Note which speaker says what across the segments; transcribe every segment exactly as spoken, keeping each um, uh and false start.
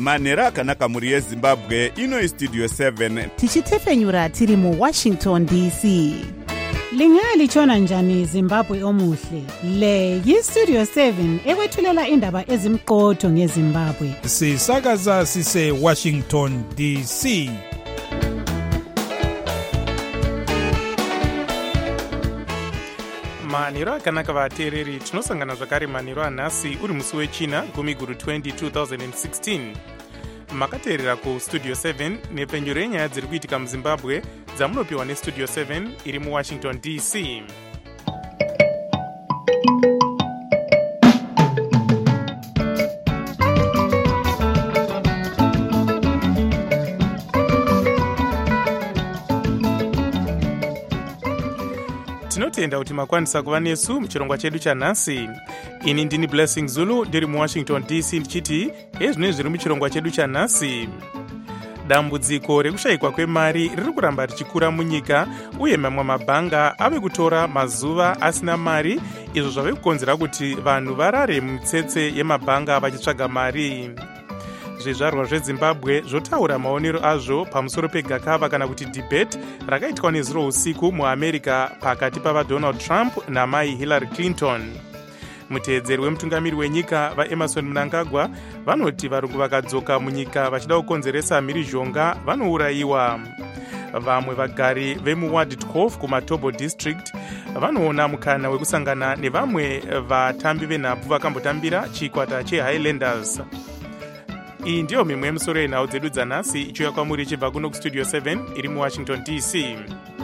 Speaker 1: manhero akanaka mhuri yezimbabwe. Ino istudio seven
Speaker 2: tichitefenyura tiri muwashington D C. Lingalitshona njani Zimbabwe omuhle? Le yistudio seven ekwethulela indaba ezimqotho ngeZimbabwe.
Speaker 3: Sisakaza sise Washington D C.
Speaker 4: manhero akanaka vateereri, tinosangana zvakare manhero anhasi uri musi wechina gumi guru twenty twenty sixteen. Makateerera kustudio seven nepfenyuro yenyaya dziri kuitika muzimbabwe dzamunopiwa nestudio seven iri muwashington D C. tinotenda kuti makwanisa kuva nesu muchirongwa chedu chanhasi. Ini ndini Blessing Zulu ndiri muwashington D C ndichiti ezvinenge zviri muchirongwa chedu chanhasi. Dambudziko rekushayikwa kwemari riri kuramba richikura munyika, uye mamwe mabhanga ave kutora mazuva asina mari, izvo zvave kukonzera kuti vanhu varare mumitsetse yemabhanga vachitsvaga mari. Zvizvarwa zveZimbabwe zvotaura maonero azvo pamusoro pegakava kana kuti debate rakaitwa nezuro usiku muAmerica pakati pava Donald Trump namai Hillary Clinton. Muteedzeri wemutungamiri wenyika vaEmerson Mnangagwa vanoti varungu vakadzoka munyika vachida kukonzeresa mhirizhonga vanourayiwa. Vamwe vagari vemuWardcoff kuMatobo district vanoona mukana wekusangana nevamwe vatambi venhabvu vakambotambira chikwata cheHighlanders. Iyi ndiyo mimwe yemusoro yenhau dzedu dzanhasi ichiuya kwamuri ichibva kuno kustudio seven iri muwashington D C.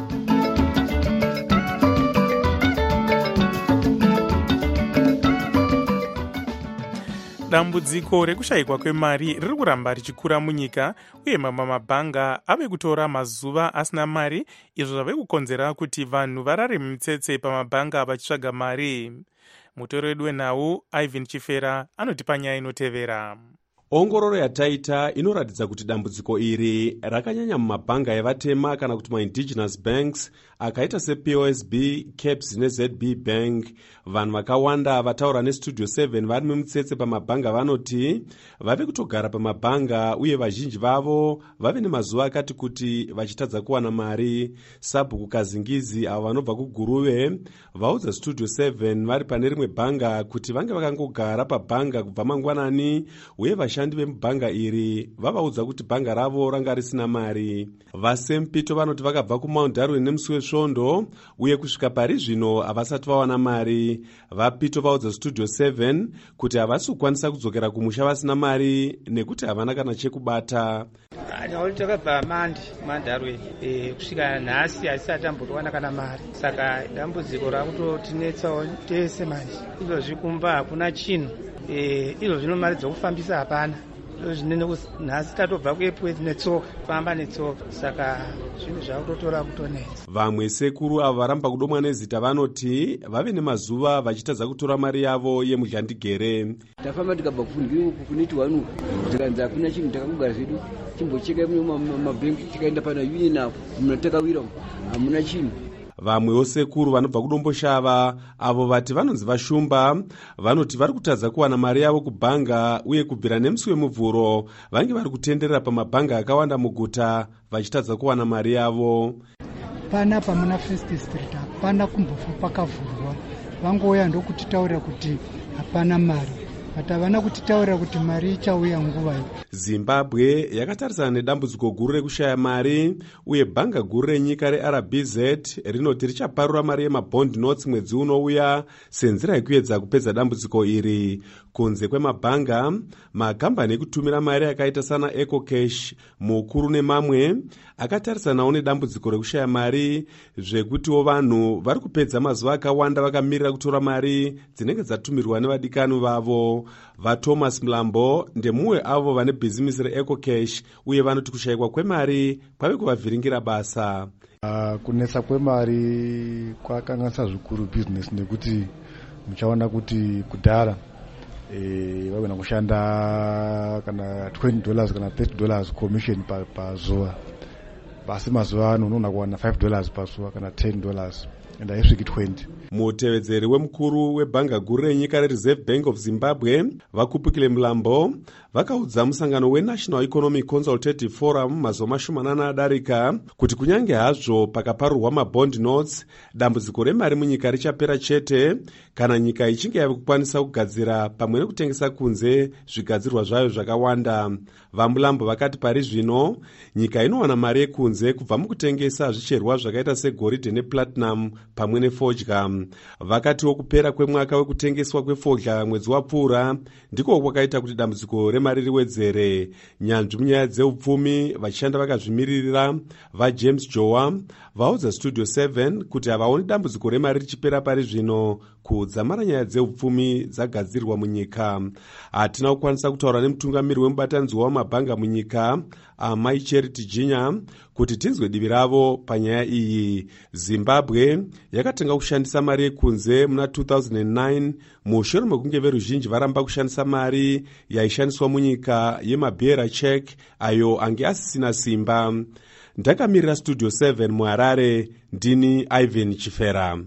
Speaker 4: Dambudziko rekushayikwa kwemari riri kuramba richikura munyika, uye mamwe mabhanga ave kutora mazuva asina mari, izvo zvave kukonzera kuti vanhu varare mumitsetse pamabhanga vachitsvaga mari. Mutori wedu wenhau Ivan Chifera anotipa nyaya inotevera.
Speaker 5: Ongororo yataita inoratidza kuti dambudziko iri rakanyanya mumabhanga evatema kana kuti ma-indigenous banks akaita seP O S B, Caps neZ B Bank. Vanhu vakawanda vataura nestudio seven vari mumutsetse pamabhanga vanoti vave kutogara pamabhanga, uye vazhinji vavo vave nemazuva akati kuti vachitadza kuwana mari. Sabhuku Kazingizi avo vanobva kuGuruve vaudza studio seven vari pane rimwe bhanga kuti vange vakangogara pabhanga kubva mangwanani, uye vashandi vemubhanga iri vavaudza kuti bhanga ravo ranga risina mari. VaSempito vanoti vakabva kuMount Darwin nemusi wesvondo, uye kusvika pari zvino havasati vawana mari. VaPito vaudza studio seven kuti havasi kukwanisa kudzokera kumusha vasina mari nekuti havana kana chekubata.
Speaker 6: Takabva mandi mandarwe kusvika nhasi asati tambowana kana mari, saka dambudziko rakutotinetsawo tese manje. Izvozvi kumba hakuna chinhu, izvo zvino mari dzokufambisa hapana. Zvinene nhasi tatobva kuepwezi netsoka, famba netsoka, saka zvinhu zvakutotora kutonetsa.
Speaker 5: Vamwe sekuru avo varamba kudomwa nezita vanoti vave nemazuva vachitadza kutora mari yavo yemuzhandigere.
Speaker 7: Tafamba tikabva kufundira uku kuneti wanu tikanzi hakuna chinhu, takangogara zvedu timbocheka mumabhengi, tikaenda pana union apo muna takawira hamuna chinhu.
Speaker 5: Vamwewo sekuru vanobva kudomboshava avo vati vanonzi vashumba vanoti vari kutadza kuwana mari yavo kubhanga, uye kubvira nemusi wemuvhuro vange vari kutenderera pamabhanga akawanda muguta vachitadza kuwana mari yavo.
Speaker 8: Pana pamuna First Street hapana kumbofa pakavhurwa, vangouya ndokutitaurira kuti hapana mari, but havana kutitaurira kuti mari ichauya nguva iyo.
Speaker 5: Zimbabwe yakatarisana nedambudziko guru rekushaya mari, uye bhanga guru renyika reR B Z rinoti richaparura mari yemabond notes mwedzi unouya senzira yekuedza kupedza dambudziko iri. Kunze kwemabhanga, makambani ekutumira mari akaita sana EcoCash, Mukuru nemamwe akatarisanawo nedambudziko rekushaya mari, zvekutiwo vanhu vari kupedza mazuva akawanda vakamirira kutora mari dzinenge dzatumirwa nevadikani vavo. VaThomas Mlambo ndemumwe avo vane bhizimisi reEcoCash, uye vanoti kushayikwa kwemari kwave kuvavhiringira basa.
Speaker 9: Uh, kunetsa kwemari kwakanganisa zvikuru bhizinesi, nekuti muchaona kuti kudhara e, vagona kushanda kana twenty dollars kana thirty dollars commission pazuva, basi mazuva ano unoona kuwana five dollars pazuva kana ten dollars and haisviki twenty.
Speaker 5: mutevedzeri wemukuru webhanga guru renyika rereserve bank of zimbabwe vakupikile mulambo vakaudza musangano wenational economic consultative forum mazuva mashomanana adarika kuti kunyange hazvo pakaparurwa mabond notes, dambudziko remari munyika richapera chete kana nyika ichinge yave kukwanisa kugadzira pamwe nekutengesa kunze zvigadzirwa zvayo zvakawanda. vamulambo vakati pari zvino nyika inowana mari yekunze kubva mukutengesa zvicherwa zvakaita segoridhe neplatinum pamwe nefodya. vakatiwo kupera kwemwaka wekutengeswa kwefodya mwedzi wapfuura ndiko kwakaita kuti dambudziko remari riwedzere. nyanzvi munyaya dzeupfumi vachishanda vakazvimiririra vajames jowa vaudza studio seven kuti havaoni dambudziko remari richipera pari zvino kudzamara nyaya dzeupfumi dzagadzirwa munyika. hatina kukwanisa kutaura nemutungamiri wemubatanidzi wamabhanga munyika amai charity jinya kuti tinzwe divi ravo panyaya iyi. zimbabwe yakatenga kushandisa mari yekunze muna two thousand nine mushure mekunge veruzhinji varamba kushandisa mari yaishandiswa munyika yemabhera check ayo ange asisina simba. ndakamirira studio seven muharare, ndini Ivan Chifera.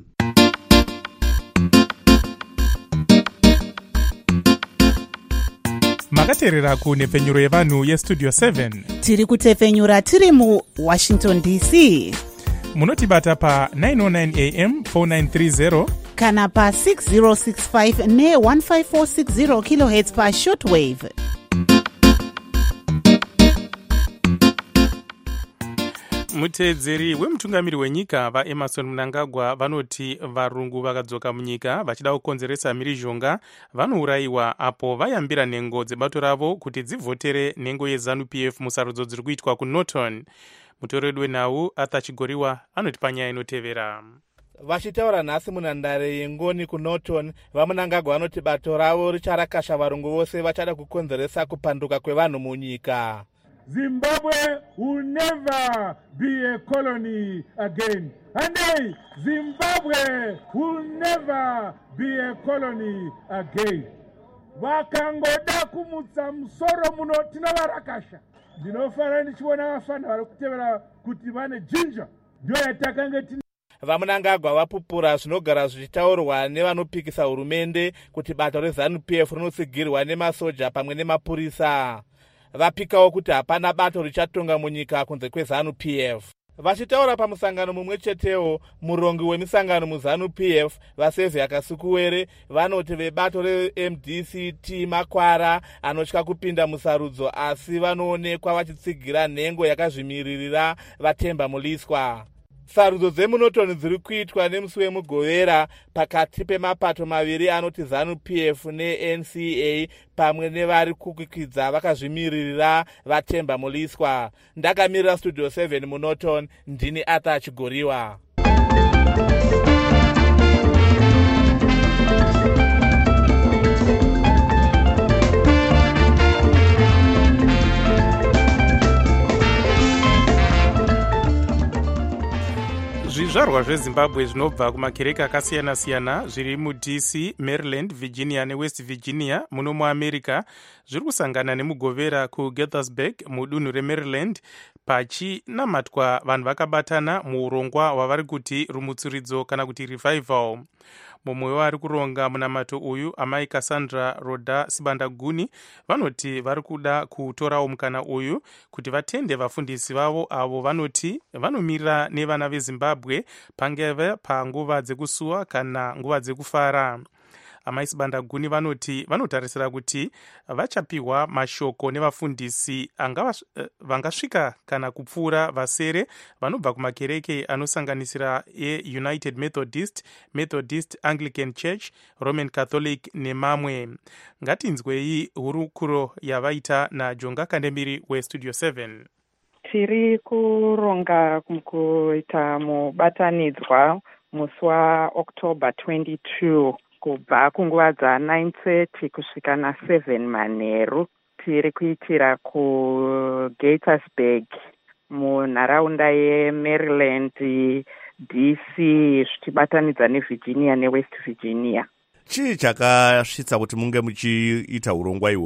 Speaker 4: makateerera kunhepfenyuro yevanhu yestudio seven.
Speaker 2: tiri kutepfenyura tiri muwashington D C.
Speaker 4: munotibata pa nine oh nine A M four nine three zero
Speaker 2: kana pa six zero six five ne one five four six zero kilohertz pa shortwave.
Speaker 4: muteedzeri wemutungamiri wenyika vaemerson mnangagwa vanoti varungu vakadzoka munyika vachida kukonzeresa mhirizhonga vanourayiwa apo vayambira nhengo dzebato ravo kuti dzivhotere nhengo yezanu P F musarudzo dziri kuitwa kunorton. mutori wedu wenhau Arthur Chigoriwa anoti panyaya inotevera.
Speaker 10: vachitaura nhasi munhandare yengoni kunorton, vamunangagwa vanoti bato ravo richarakasha varungu vose vachada kukonzeresa kupanduka kwevanhu munyika.
Speaker 11: Zimbabwe will never be a colony again. And hey, Zimbabwe will never be a colony again. Vakangoda kumutsa musoro muno tinavarakasha. Ndinofara ndichiona vafana vari kutevera kuti vane jinja. Ndio yatakange tina.
Speaker 10: vamunangagwa vapupura zvinogara zvichitaurwa nevanopikisa hurumende kuti bato rezanu P F rinotsigirwa nemasoja pamwe nemapurisa. vapikawo kuti hapana bato richatonga munyika kunze kwezanu P F. vachitaura pamusangano mumwe chetewo, murongi wemisangano muzanu P F vasevhi akasukuwere vanoti vebato re-M D C T makwara anotya kupinda musarudzo asi vanoonekwa vachitsigira nhengo yakazvimiririra vatemba muliswa. sarudzo dzemunotoni dziri kuitwa nemusi wemugovera pakati pemapato maviri anoti zanu P F ne-N C A pamwe nevari kukwikidza vakazvimiririra vatemba muliswa. ndakamirira studio seven munorton, ndini Arthur Chigoriwa.
Speaker 4: zvizvarwa zvezimbabwe zvinobva kumakereke akasiyana-siyana zviri muD C, Maryland, Virginia newest Virginia muno muamerica zviri kusangana nemugovera kuGaithersburg mudunhu reMaryland pachinamatwa vanhu vakabatana muurongwa hwavari kuti rumutsuridzo kana kuti revival. mumwe wavari kuronga munamato uyu amai Cassandra Roda Sibandaguni vanoti vari kuda kutorawo mukana uyu kuti vatende vafundisi vavo avo vanoti vanomirira nevana veZimbabwe pangeve panguva dzekusuwa kana nguva dzekufara. amai Sibandaguni vanoti vanotarisira kuti vachapiwa mashoko nevafundisi vangasvika kana kupfuura vasere vanobva kumakereke anosanganisira eUnited Methodist, Methodist Anglican Church, Roman Catholic nemamwe. ngatinzwei hurukuro yavaita naJonga Kandemiri weStudio seven.
Speaker 12: tiri kuronga kuita mubatanidzwa musi waOctober twenty-two kubva kunguva dza-nine thirty kusvika na-seven manheru. tiri kuitira kuGaithersburg munharaunda yeMaryland D C zvichibatanidza neVirginia neWest Virginia.
Speaker 13: chii chakasvitsa kuti munge muchiita urongwa ihwohwu?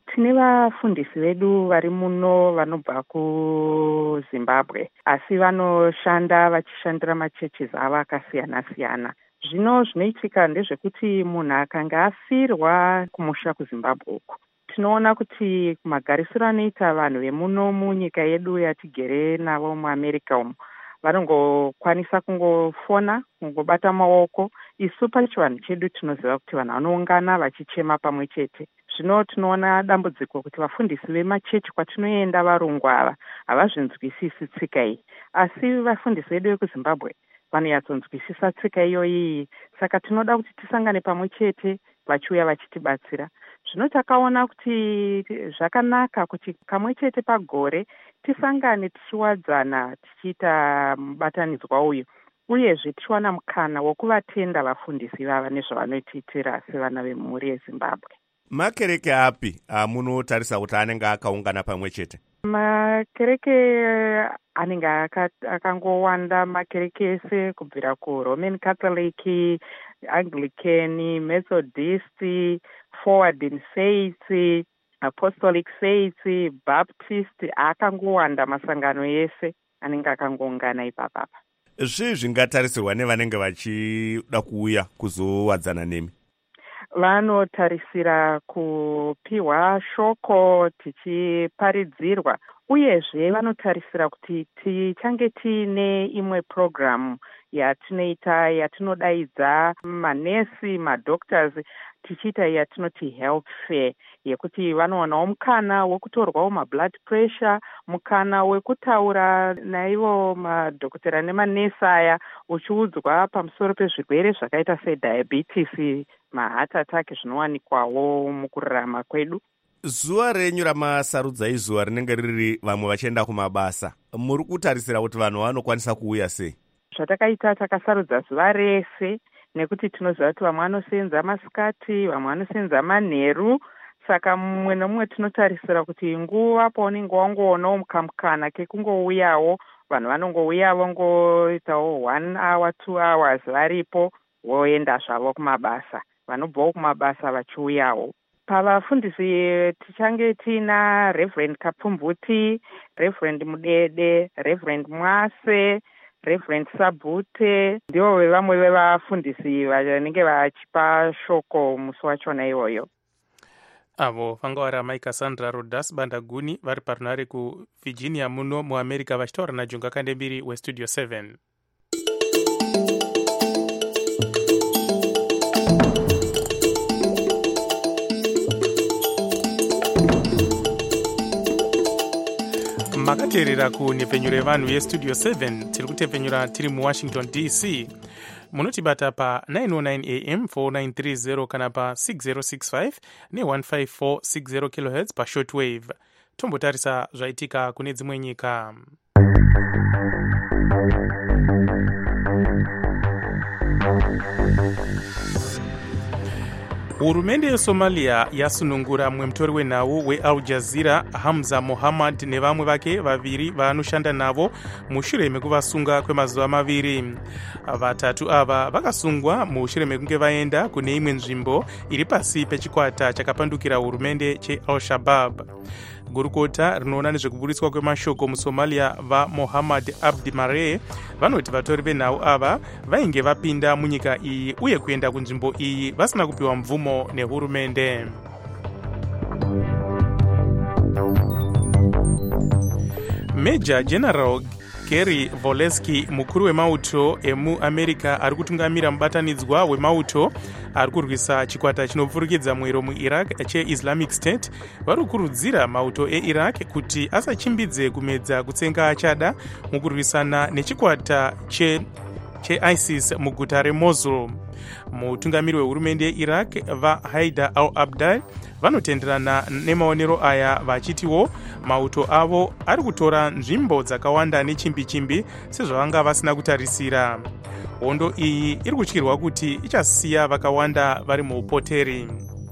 Speaker 12: tine vafundisi vedu vari muno vanobva kuZimbabwe, asi vanoshanda vachishandira machurches avo akasiyana-siyana. Zvino zvinoitika ndezvekuti munhu akanga afirwa kumusha kuZimbabwe uku, tinoona kuti magarisiro anoita vanhu vemuno munyika yedu yatigere navo muAmerica umu, vanongokwanisa kungofona, kungobata maoko. Isu pachivanhu chedu tinoziva kuti vanhu vanoungana vachichema pamwe chete. Zvino tinoona dambudziko kuti vafundisi vemachechi kwatinoenda varungu ava havazvinzwisisi tsika iyi, asi vafundisi vedu vekuZimbabwe vanonyatsonzwisisa tsika iyoyi. Saka tinoda kuti tisangane pamwe chete vachiuya vachitibatsira. Zvino takaona kuti zvakanaka kuti kamwe chete pagore tisangane tichiwadzana tichiita mubatanidzwa uyu, uyezve tichiwana mukana wokuvatenda vafundisi vava nezvavanotiitira sevana vemhuri yeZimbabwe.
Speaker 1: Makereke api amunotarisa kuti anenge akaungana pamwe chete?
Speaker 12: Makereke anenge akangowanda, makereke ese kubvira kuRoman Catholic, Anglican, Methodist, Forward in Faith, Apostolic Faith, Baptist, akangowanda masangano ese anenge akangoungana ipapapa.
Speaker 1: Zvii zvingatarisirwa nevanenge vachida kuuya kuzowadzana nemi?
Speaker 12: Vanotarisira kupiwa shoko tichiparidzirwa, uyezve vanotarisira kuti tichange tiine imwe programu yatinoita yatinodaidza manesi, madoctors, tichiita yatinoti health fair, yekuti vanowanawo mukana wekutorwawo mablood pressure, mukana wekutaura naivo madhokotera nemanesi aya uchiudzwa pamusoro pezvirwere zvakaita sediabetes, maheart attack zvinowanikwawo mukurarama kwedu.
Speaker 1: Zuva renyu ramasarudza izuva rinenge riri vamwe vachienda kumabasa, muri kutarisira kuti vanhu vanokwanisa kuuya sei?
Speaker 12: Zvatakaita takasarudza zuva rese nekuti tinoziva kuti vamwe vanosenza masikati, vamwe vanosenza manheru. Saka mumwe nomumwe tinotarisira kuti nguva paunenge wangoonawo mukamukana kekungouyawo, vanhu vanongouya vangoitawo one hour two hours varipo voenda zvavo kumabasa, vanobvawo kumabasa vachiuyawo. Pavafundisi tichange tina Reverend Kapfumvuti, Reverend Mudede, Reverend Mwase, Reverend Sabute, ndivo vamwe vevafundisi vanenge vachipa shoko musi wachona iwoyo.
Speaker 4: Avo vanga vari amai Cassandra Rodas Bandaguni vari parunare kuVirginia muno muAmerica vachitaura naJunga Kandembiri weStudio seven. Makateerera kunhepfenyuro yevanhu yeStudio seven, tiri kutepfenyura tiri muWashington D C. Munotibata pa nine oh nine A M four nine three zero kana pa six zero six five ne one five four six zero kilohertz pa shortwave. Tombotarisa zvaitika kune dzimwe nyika. Hurumende yeSomalia yasunungura mumwe mutori wenhau weAl Jazeera Hamza Mohammad nevamwe vake vaviri vanoshanda navo mushure mekuvasunga kwemazuva maviri. Vatatu ava vakasungwa mushure mekunge vaenda kune imwe nzvimbo iri pasi pechikwata chakapandukira hurumende cheAl-Shabaab. Gurukota rinoona nezvekuburiswa kwemashoko muSomalia vaMohammad Abdi Mare vanoti vatori venhau ava vainge vapinda munyika iyi uye kuenda kunzvimbo iyi vasina kupiwa mvumo nehurumende. Major General Gary Volesky, mukuru wemauto emuAmerica ari kutungamira mubatanidzwa wemauto ari kurwisa chikwata chinopfurikidza mwero muIraq cheIslamic State, vari kukurudzira mauto eIraq kuti asachimbidze kumedza kutsenga achada mukurwisana nechikwata che cheISIS muguta reMosul. Mutungamiri wehurumende yeIraq vaHaidar al-Abadi vanotenderana nemaonero aya vachitiwo mauto avo ari kutora nzvimbo dzakawanda nechimbi-chimbi sezvavanga vasina kutarisira. Hondo iyi iri kutyirwa kuti ichasiya vakawanda vari muupoteri.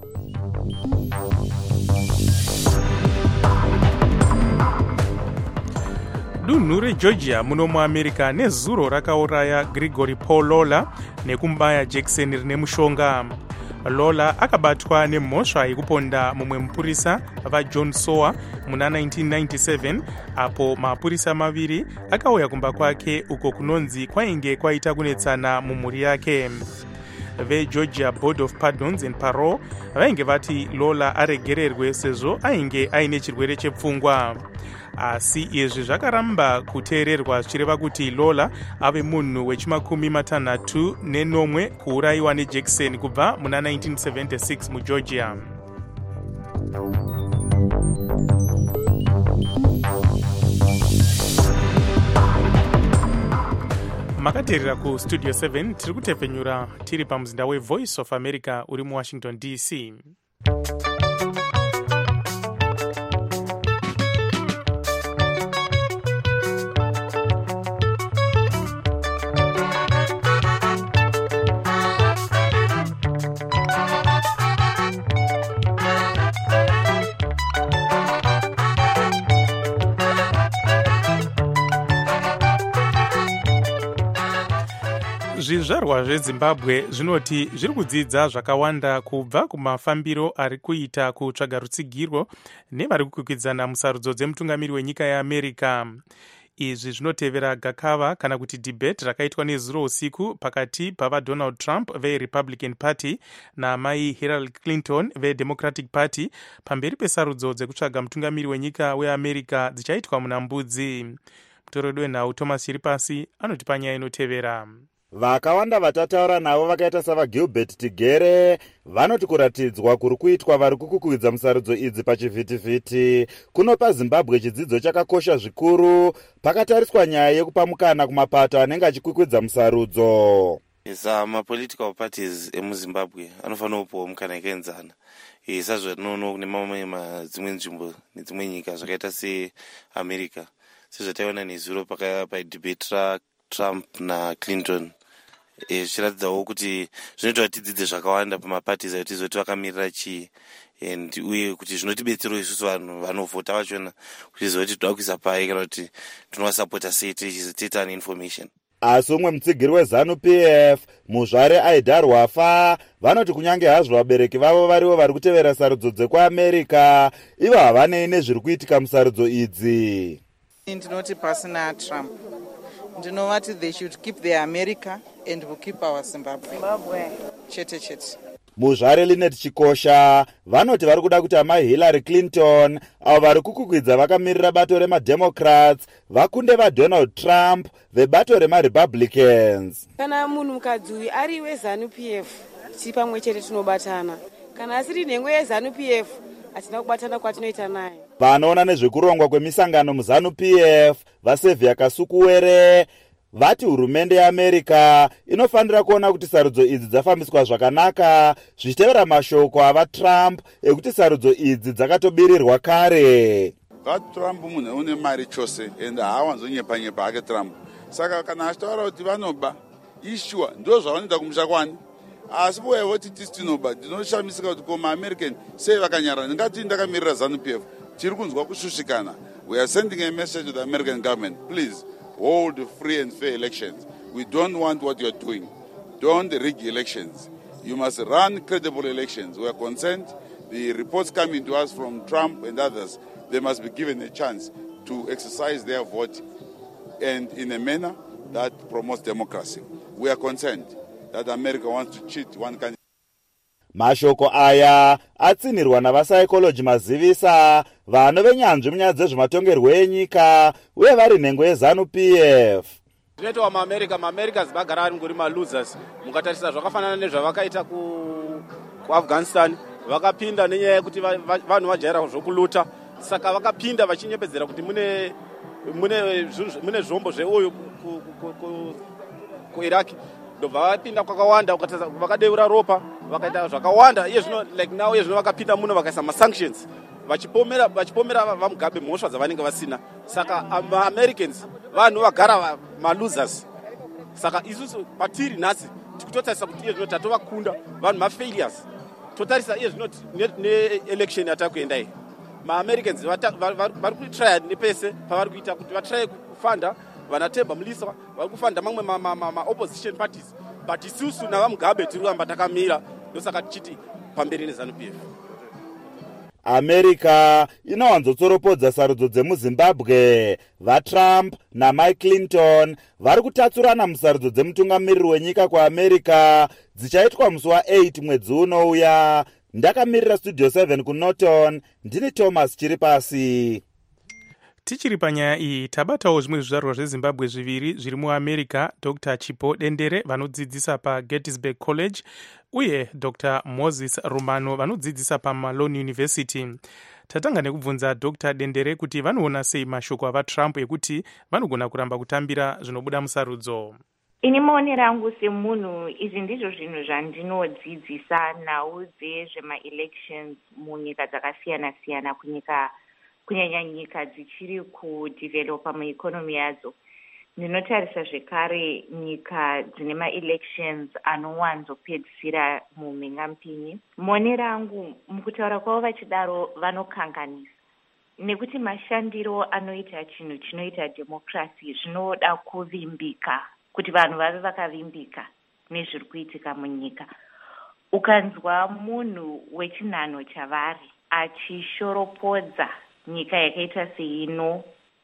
Speaker 4: Dunhu reGeorgia muno muAmerica nezuro rakauraya Gregory Paul Lawler nekumubaya jekiseni rine mushonga. Lola akabatwa nemhosva yekuponda mumwe mupurisa vaJohn Sower muna nineteen ninety-seven, apo mapurisa maviri akauya kumba kwake uko kunonzi kwainge kwaita kunetsana mumhuri yake. VeGeorgia Board of Pardons and Parole vainge vati Lola aregererwe sezvo ainge aine chirwere chepfungwa. Asi izvi zvakaramba kuteererwa zvichireva kuti Lola ave munhu wechimakumi matanhatu nenomwe kuurayiwa nejekiseni kubva muna nineteen seventy-six muGeorgia. Makateerera ku Studio seven tiri kutepfenyura tiri pamuzinda weVoice of America uri muWashington D C. Zvizvarwa zveZimbabwe zvinoti zviri kudzidza zvakawanda kubva kumafambiro ari kuita kutsvaga rutsigiro nevari kukwikwidzana musarudzo dzemutungamiri wenyika yeAmerica. Izvi zvinotevera gakava kana kuti debate rakaitwa nezuro usiku pakati pavaDonald Trump veRepublican Party namai Hillary Clinton veDemocratic Party pamberi pesarudzo dzekutsvaga mutungamiri wenyika weAmerica dzichaitwa muna Mbudzi. Mutoredo wenhau Thomas Chiripasi anoti panyaya inotevera.
Speaker 13: Vakawanda vatataura navo vakaita savaGilbert Tigere vanoti kuratidzwa kuri kuitwa vari kukukwidza musarudzo idzi pachivhitivhiti kunopa Zimbabwe chidzidzo chakakosha zvikuru pakatariswa nyaya yekupa mukana kumapato anenge achikwikwidza musarudzo.
Speaker 14: Isa mapolitical parties emuZimbabwe anofanira kupiwa mukana yakaenzana sezvatinoona kune mamwe madzimwe nzvimbo nedzimwe nyika zvakaita seAmerica sezvataiona nezuro padebate raTrump naClinton. Zvichiratidzawo kuti zvinoita kuti tidzidze zvakawanda pamaparties ayo tizoti vakamirira chii and uye kuti zvinotibetserawo isusu vanhu vanovhota vachona kuchiziva kuti toda kuisa pai kana kuti tinovasapota sei tichizotiita neinformation.
Speaker 13: Asi umwe mutsigiri weZanu-P F muzvare Aida Rwafa vanoti kunyange hazvo vabereki vavo varivo vari kutevera sarudzo dzekuAmerica ivo havanei nezviri kuitika musarudzo idzi.
Speaker 15: Ndinoti pasina Trump ndinovati they should keep their America and we'll keep our Zimbabwe. Zimbabwe. Chete chete.
Speaker 13: Muzvare Linet Chikosha vanoti vari kuda kuti amai Hillary Clinton avo vari kukukwidza vakamirira bato remademocrats vakunde vaDonald Trump vebato remaRepublicans.
Speaker 16: Kana munhu mukadzi uyu ari weZanu-P F ti pamwe chete tinobatana, kana asiri nhengo yeZanu-P F hatina kubatana kwatinoita naye.
Speaker 13: Vanoona nezvekurongwa kwemisangano muZanu-P F vaSevia Kasukuwere vati hurumende yeAmerica inofanira kuona kuti sarudzo idzi dzafambiswa zvakanaka zvichitevera mashoko avaTrump ekuti sarudzo idzi dzakatobirirwa kare.
Speaker 17: VaTrump munhu une mari chose ende haawanzonyepa nyepa ake Trump. Saka kana achitaura kuti vanoba ishua ndo zvavanoita kumusha kwani. Asi voyavoti tisi tinoba tinoshamisika kuti koma American sei vakanyarara. Ndingati ndakamirira ZANU-P F tiri kunzwa kushushikana. We are sending a message to the American government. Please hold free and fair elections. We don't want what you're doing. Don't rig elections. You must run credible elections. We are concerned. The reports coming to us from Trump and others, they must be given a chance to exercise their vote and in a manner that promotes democracy. We are concerned that America wants to cheat one country.
Speaker 13: Mashoko aya atsinirwa navapsychology mazivisa vano venyanzvi munyaya dzezvematongerwo enyika uye vari nhengo yeZanu-P F.
Speaker 18: Zvinoitwa maAmerica, maAmericans vagara vari ngori malosers. Mukatarisa zvakafanana nezvavakaita kuAfghanistan, vakapinda nenyaya yekuti vanhu vajaira zvokuluta, saka vakapinda vachinyepedzera kuti mune mune mune zvombo zveoyo kuIraq. Ndobva vapinda kwakawanda vakadeura ropa vakaita zvakawanda iye zvino like now iye zvino vakapinda muno vakaisa masanctions vachipomera vachipomera vamugabe mhosva dzavanenge vasina. Saka amaAmericans vanhu vagara malosers. Saka isusu patiri nhasi tikutotarisa kuti iye zvino tatovakunda vanhu mafailures. Totarisa iye zvino neelection yatakuenda iyi maAmericans vari kutrya nepese pavari kuita kuti vatraye kufanda vanatemba mulisa vari kufanda mamwe maopposition parties but isusu navamugabe tiri kuramba takamira ndosaka tichiti pamberi neZANU-P F.
Speaker 13: america inowanzotsoropodza sarudzo dzemuzimbabwe. vatrump namike clinton vari kutatsurana musarudzo dzemutungamiriri wenyika kuamerica dzichaitwa musi wa8 mwedzi unouya. ndakamirira studio seven kunorton, ndini thomas chiri pasi.
Speaker 4: Tichiri panyaya iyi tabatawo zvimwe zvizvarwa zvezimbabwe zviviri zviri muamerica, Dr Chipo Dendere vanodzidzisa paGettysburg College uye Dr Moses Rumano vanodzidzisa paMalone University. Tatanga nekubvunza Dr Dendere kuti vanoona sei mashoko avaTrump ekuti vanogona kuramba kutambira zvinobuda musarudzo.
Speaker 19: Ini maonero angu semunhu, izvi ndizvo zvinhu zvandinodzidzisa nhau dzezvema-elections munyika dzakasiyana siyana, kunyika kunyanya nyika dzichiri kudevelopa mueconomy yadzo. Ndinotarisa zvekare nyika dzine ma-elections anowanzopedzisira mumhingamupinyi. Maonero angu mukutaura kwavo vachidaro vanokanganisa, nekuti mashandiro anoita chinhu chinoita democracy zvinoda kuvimbika, kuti vanhu vave vakavimbika nezviri kuitika munyika. Ukanzwa munhu wechinhano chavari achishoropodza nyika yakaita seino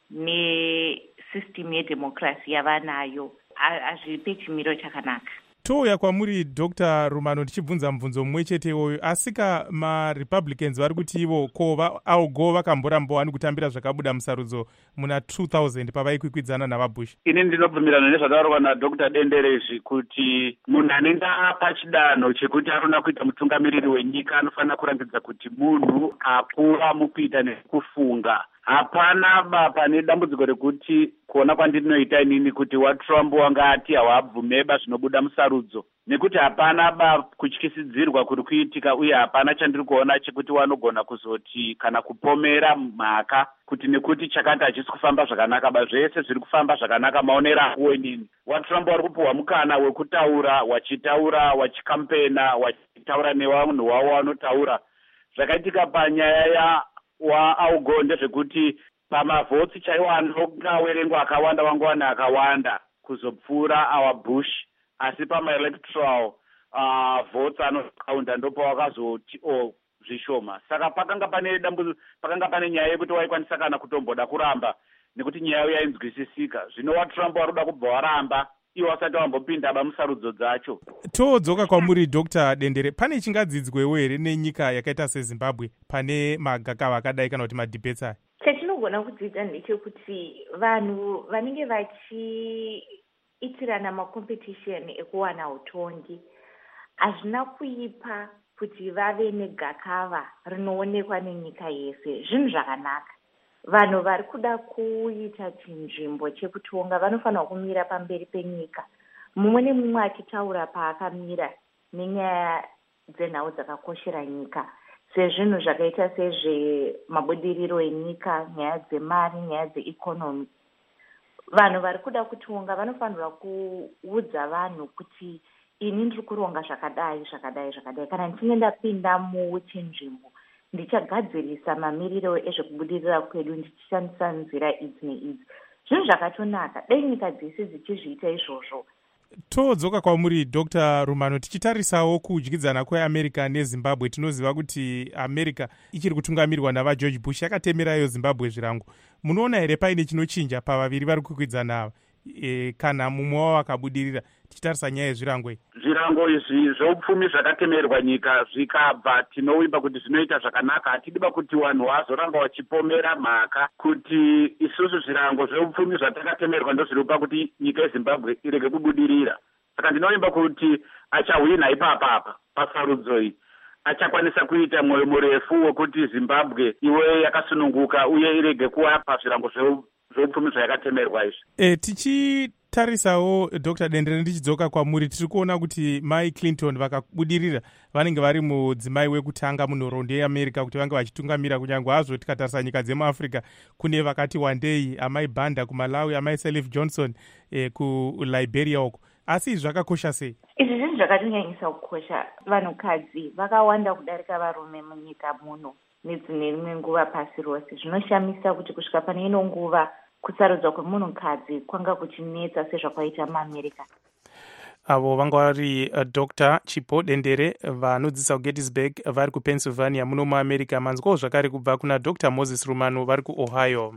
Speaker 19: nesystem yedemocracy yavanayo, hazvipe chimiro chakanaka.
Speaker 4: Touya kwamuri Dr Rumano tichibvunza mubvunzo mumwe chete iwoyo, asika maRepublicans vari kuti ivo ko augo vakamborambowani kutambira zvakabuda musarudzo muna two thousand pavaikwikwidzana navaBush.
Speaker 20: Ini ndinobvumirana nezvataurwa naDr Dendere izvi kuti munhu anenge apa chidanho chekuti anoda kuita mutungamiriri wenyika anofanira kurangidza kuti munhu akura mukuita nekufunga. Hapana ba pane dambudziko rekuti kuona kwandinoita inini kuti waTrump wanga ati hawabvumeba zvinobuda musarudzo, nekuti hapana ba kutyisidzirwa kuri kuitika, uye hapana chandiri kuona chekuti wanogona kuzoti kana kupomera mhaka kuti nekuti chakati hachisi kufamba zvakanaka. Ba zvese zviri kufamba zvakanaka maonero angu inini. waTrump wari kupuhwa mukana wekutaura, wachitaura, wachikampena, wachitaura nevanhu wavo wanotaura. Zvakaitika panyaya ya waaugo ndezvekuti pamavhotsi chaiwo anowerengwa akawanda wangowana akawanda kuzopfuura awaBush, asi pamaelectoral uh, votes anokaunda ndopa wakazoti o zvishoma. Saka pakanga pane dambu pakanga pane nyaya yekuti waikwanisa kana kutomboda kuramba nekuti nyaya yainzwisisika. Zvino waTrump waruda kubva waramba iwo wasati wambopinda bamusarudzo dzacho.
Speaker 4: Todzoka kwamuri Dr Dendere, pane chingadzidzwewo here nenyika yakaita seZimbabwe pane magakava akadai kana kuti madebate aya?
Speaker 19: Chatinogona kudzidza ndechekuti vanhu vanenge vachiitirana macompetition ekuwana utongi hazvina kuipa kuti vave negakava rinoonekwa nenyika yese. Zvinhu zvakanaka. Vanhu vari kuda kuita chinzvimbo chekutonga vanofanira kumira pamberi penyika, mumwe nemumwe achitaura paakamira nenyaya dzenhau dzakakoshera nyika, sezvinhu zvakaita sezvemabudiriro enyika, nyaya dzemari, nyaya dzeikonomi. Vanhu vari kuda kutonga vanofanira kuudza vanhu kuti ini ndiri kuronga zvakadai zvakadai zvakadai, kana ndichinge ndapinda muchinzvimbo ndichagadzirisa mamiriro ezvekubudirira kwedu ndichishandisa nzira idzi neidzi. Zvinhu zvakatonaka, dai nyika dzese dzichizviita izvozvo.
Speaker 4: Todzoka kwamuri Dr Rumano, tichitarisawo kudyidzana kweAmerica neZimbabwe. Tinoziva kuti America ichiri kutungamirwa navaGeorge Bush yakatemerayo Zimbabwe zvirango. Munoona here paine chinochinja pavaviri vari kukwidzana ava e, kana mumwe wavo akabudirira, tichitarisa nyaya yezvirango iyi?
Speaker 20: Zvirango izvi zveupfumi zvakatemerwa nyika zvikabva, tinovimba kuti zvinoita zvakanaka. Hatidiba kuti vanhu vazoramba vachipomera mhaka kuti isusu zvirango zveupfumi zvatakatemerwa ndozviripa kuti nyika yeZimbabwe irege kubudirira. Saka ndinovimba kuti achahwina ipapapa pasarudzo iyi, achakwanisa kuita mwoyo murefu wekuti Zimbabwe iwe yakasununguka uye irege kuva pazvirango zveupfumi zvayakatemerwa izvi.
Speaker 4: E, tichitarisawo Dr Dendere, ndichidzoka kwamuri, tiri kuona kuti Mai Clinton vakabudirira vanenge vari mudzimai wekutanga munhoroondo yeAmerica kuti vange vachitungamira, kunyange hazvo tikatarisa nyika dzemuAfrica kune vakati wandei, amai Banda kuMalawi, amai Sirleaf Johnson e, kuLiberia uko. Asi zvakakosha sei?
Speaker 19: Izvi zvinhu zvakatonyanyisa kukosha. Vanhukadzi vakawanda kudarika varume munyika muno nedzimwe rimwe nguva pasi rose. Zvinoshamisa kuti kusvika pane ino nguva kusarudzwa kwemunhukadzi kwanga kuchinetsa sezvakwaita muAmerica.
Speaker 4: avo vanga vari uh, dr Chipo Dendere vanodzidzisa kugettysburg vari kupennsylvania muno muamerica. manzwawo zvakare kubva kuna dr Moses Rumano vari kuohio.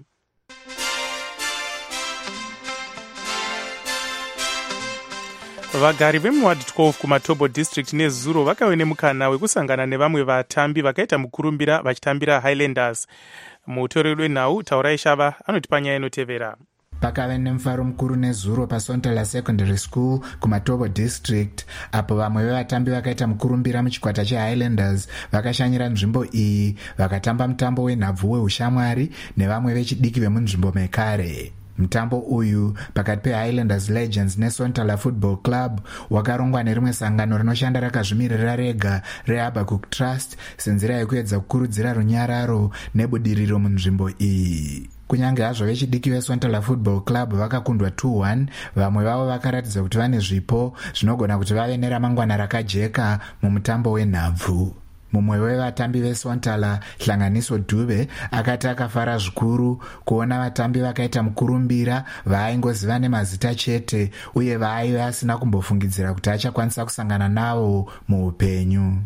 Speaker 4: Vagari vemuward twelve kumatobo district nezuro vakave nemukana wekusangana nevamwe vatambi vakaita mukurumbira vachitambira Highlanders. Mutoreri wenhau Taurai Shava anotipa nyaya inotevera.
Speaker 21: Pakave nemufaro mukuru nezuro paSontala Secondary School kumatobo district apo vamwe vevatambi vakaita mukurumbira muchikwata cheHighlanders vakashanyira nzvimbo iyi vakatamba mutambo wenhabvu weushamwari nevamwe vechidiki vemunzvimbo mekare. Mutambo uyu pakati peHighlanders Legends neSontala Football Club wakarongwa nerimwe sangano rinoshanda rakazvimirira rega reHabakkuk Trust senzira yekuedza kukurudzira runyararo nebudiriro munzvimbo iyi. Kunyange hazvo vechidiki veSontala Football Club vakakundwa two one, vamwe vavo vakaratidza kuti vane zvipo zvinogona kuti vave neramangwana rakajeka mumutambo wenhabvu. Mumwe wevatambi veSontala Hlanganiso Dube akati akafara zvikuru kuona vatambi vakaita mukurumbira vaaingoziva nemazita chete uye vaaive asina kumbofungidzira kuti achakwanisa kusangana navo muupenyu.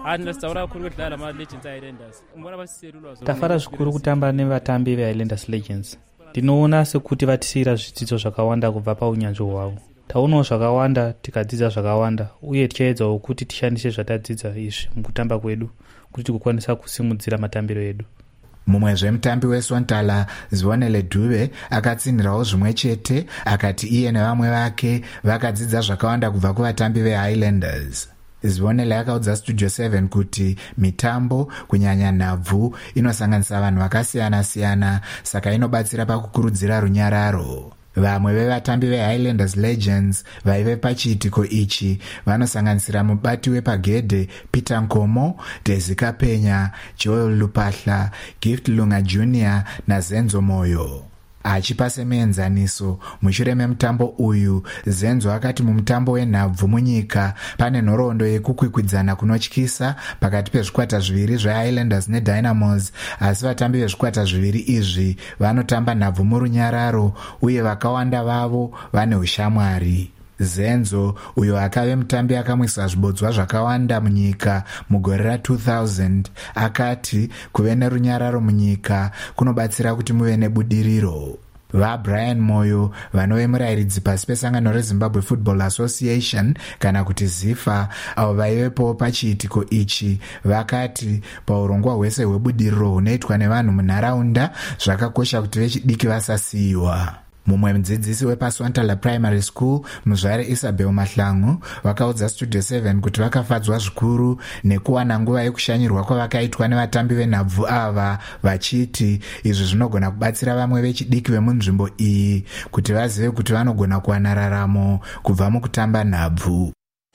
Speaker 22: Tafara zvikuru kutamba nevatambi veHighlanders Legends. Ndinoona sekuti vatisira zvidzidzo zvakawanda kubva paunyanzvi hwavo. Taunawo zvakawanda, tikadzidza zvakawanda, uye tichaedzawo kuti tishandise zvatadzidza izvi mukutamba kwedu kuti tikwanisa kusimudzira matambiro edu.
Speaker 21: Mumwe zvemutambi weSontala Zvionele Dube akatsinhirawo zvimwe chete akati iye nevamwe vake vakadzidza zvakawanda kubva kuvatambi veHighlanders. Zvionele akaudza Studio seven kuti mitambo kunyanya nhabvu inosanganisa vanhu vakasiyana-siyana saka inobatsira pakukurudzira runyararo. Vamwe vevatambi veHighlanders Legends vaive pachiitiko ichi vanosanganisira mubati wepagedhe Peter Nkomo, Desi Kapenya, Joel Lupahla, Gift Lunga Junior naZenzo Moyo. Achipa semuenzaniso mushure memutambo uyu, Zenzo akati mumutambo wenhabvu munyika pane nhoroondo yekukwikwidzana kunotyisa pakati pezvikwata zviviri zveHighlanders neDynamos, asi vatambi vezvikwata zviviri izvi vanotamba nhabvu murunyararo uye vakawanda vavo vane ushamwari. Zenzo uyo akave mutambi akamwisa zvibodzwa zvakawanda munyika mugore ra two thousand akati kuve nerunyararo munyika kunobatsira kuti muve nebudiriro. VaBrian Moyo vanove murayiridzi pasi pesangano reZimbabwe Football Association kana kuti ZIFA avo vaivepo pachiitiko ichi vakati paurongwa hwese hwebudiriro hunoitwa nevanhu munharaunda zvakakosha kuti vechidiki vasasiyiwa. Mumwe mudzidzisi wepaSontala Primary School muzvare Isabel Mahlangu vakaudza Studio seven kuti vakafadzwa zvikuru nekuwana nguva yekushanyirwa kwavakaitwa nevatambi venhabvu ava vachiti izvi zvinogona kubatsira vamwe vechidiki vemunzvimbo iyi kuti vazive kuti vanogona kuwana raramo kubva mukutamba nhabvu.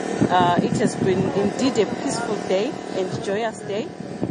Speaker 23: Uh, it has been indeed a peaceful day and joyous day.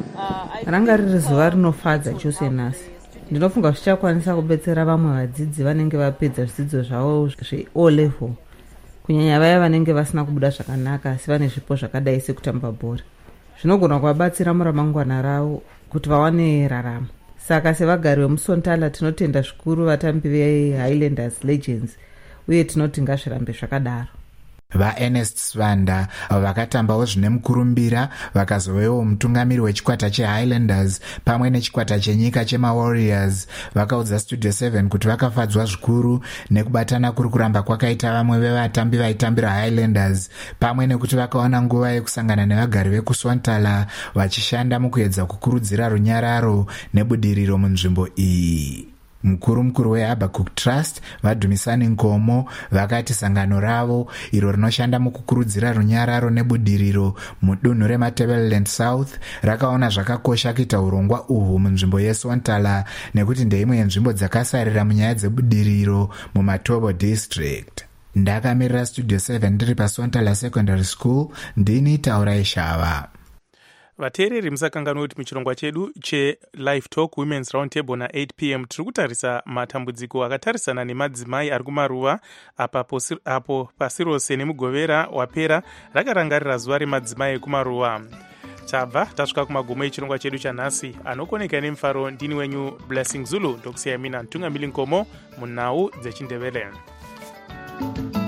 Speaker 23: Uh,
Speaker 24: Ranga riri zuva rinofadza chose nhasi. Ndinofunga zvichakwanisa kubetsera vamwe vadzidzi vanenge vapedza zvidzidzo zvavo zveO level, kunyanya vaya vanenge vasina kubuda zvakanaka asi vane zvipo zvakadai sekutamba bhora. Zvinogona kuvabatsira muramangwana ravo kuti vawane raramo. Saka sevagari vemuSontala tinotenda zvikuru vatambi veHighlanders Legends uye tinoti ngazvirambe zvakadaro.
Speaker 21: VaErnest Svanda vakatambawo zvine mukurumbira vakazovewo mutungamiri wechikwata cheHighlanders pamwe nechikwata chenyika chemaWarriors vakaudza Studio seven kuti vakafadzwa zvikuru nekubatana kuri kuramba kwakaita vamwe vevatambi vaitambira Highlanders pamwe nekuti vakawana nguva yekusangana nevagari vekuSontala vachishanda mukuedza kukurudzira runyararo nebudiriro munzvimbo iyi. Mukuru mukuru weHabakkuk Trust Vadhumisani Nkomo vakati sangano ravo iro rinoshanda mukukurudzira runyararo nebudiriro mudunhu reMatabeleland South rakaona zvakakosha kuita urongwa uhwu munzvimbo yeSontala nekuti ndeimwe yenzvimbo dzakasarira munyaya dzebudiriro muMatobo District. Ndakamirira Studio seven ndiri paSontala Secondary School, ndini Taurai Shava.
Speaker 4: Vateereri musakanganwa kuti muchirongwa chedu cheLive Talk Women's Roundtable na eight p m tiri kutarisa matambudziko akatarisana nemadzimai ari kumaruva apo pasi rose nemugovera wapera rakarangarira zuva remadzimai ekumaruva. Tabva tasvika kumagumo echirongwa chedu chanhasi. Anokoneka nemufaro ndini wenyu Blessing Zulu, ndokusiyamina Ntungamili Nkomo munhau dzeChindevele.